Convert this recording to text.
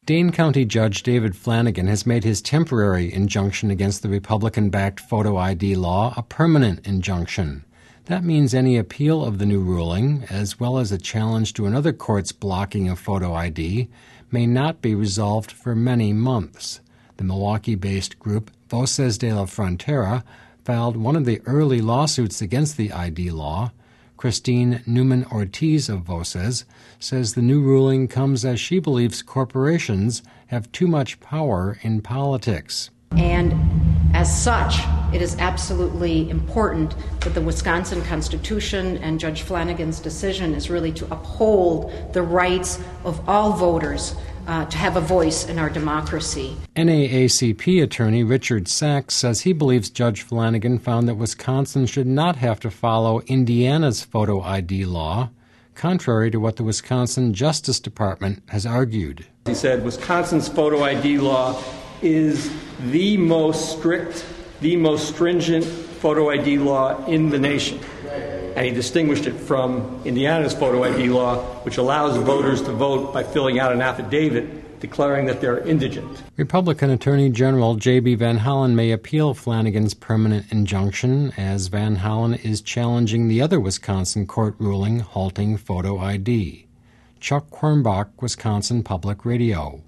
Dane County Judge David Flanagan has made his temporary injunction against the Republican-backed photo ID law a permanent injunction. That means any appeal of the new ruling, as well as a challenge to another court's blocking of photo ID, may not be resolved for many months. The Milwaukee-based group Voces de la Frontera filed one of the early lawsuits against the ID law. Christine Newman-Ortiz of Voces says the new ruling comes as she believes corporations have too much power in politics. And as such, it is absolutely important that the Wisconsin Constitution and Judge Flanagan's decision is really to uphold the rights of all voters to have a voice in our democracy. NAACP attorney Richard Sachs says he believes Judge Flanagan found that Wisconsin should not have to follow Indiana's photo ID law, contrary to what the Wisconsin Justice Department has argued. He said Wisconsin's photo ID law is the most strict, the most stringent photo ID law in the nation. And he distinguished it from Indiana's photo ID law, which allows voters to vote by filling out an affidavit declaring that they're indigent. Republican Attorney General J.B. Van Hollen may appeal Flanagan's permanent injunction, as Van Hollen is challenging the other Wisconsin court ruling halting photo ID. Chuck Quirmbach, Wisconsin Public Radio.